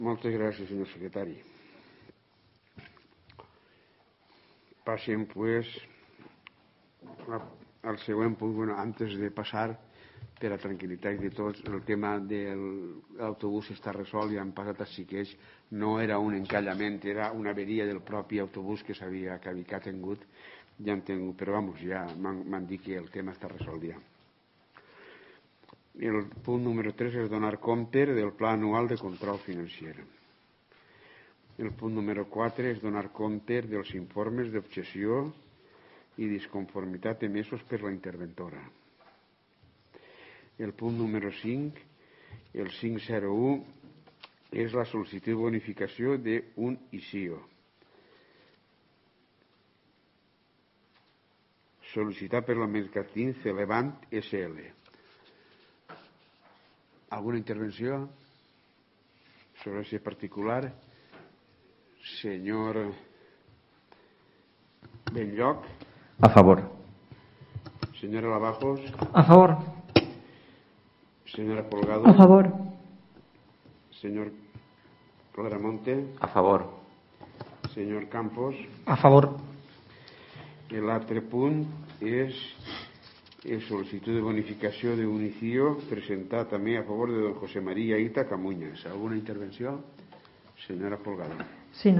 Moltes gràcies, senyor secretari. Passem, pues, al següent punt. Bueno, antes de passar, per a tranquil·litat de tots, el tema de l'autobús està resolt, ja han passat els xiquets, no era un encallament, era una averia del propi autobús que ha tingut, ja han tingut, però vamos, ja m'han dit que el tema està resolt ja. El punt número 3 és donar compte del pla anual de control financer. El punt número 4 és donar compte dels informes d'objecció i disconformitat emesos per la interventora. El punt número 5, el 501, és la sol·licitud de bonificació d'un ICIO. Sol·licitat per la Mercantil Celebant SL. Alguna intervenció sobre aquest particular? Senyor Benlloc. A favor. Senyora Lavajos. A favor. Senyora Colgado. A favor. Señor Claramonte. A favor. Señor Campos. A favor. L'altre punt és sol·licitud de bonificació d'un ICIO presentat també a favor de don José María Ita Camuñas. Alguna intervenció? Senyora Colgado.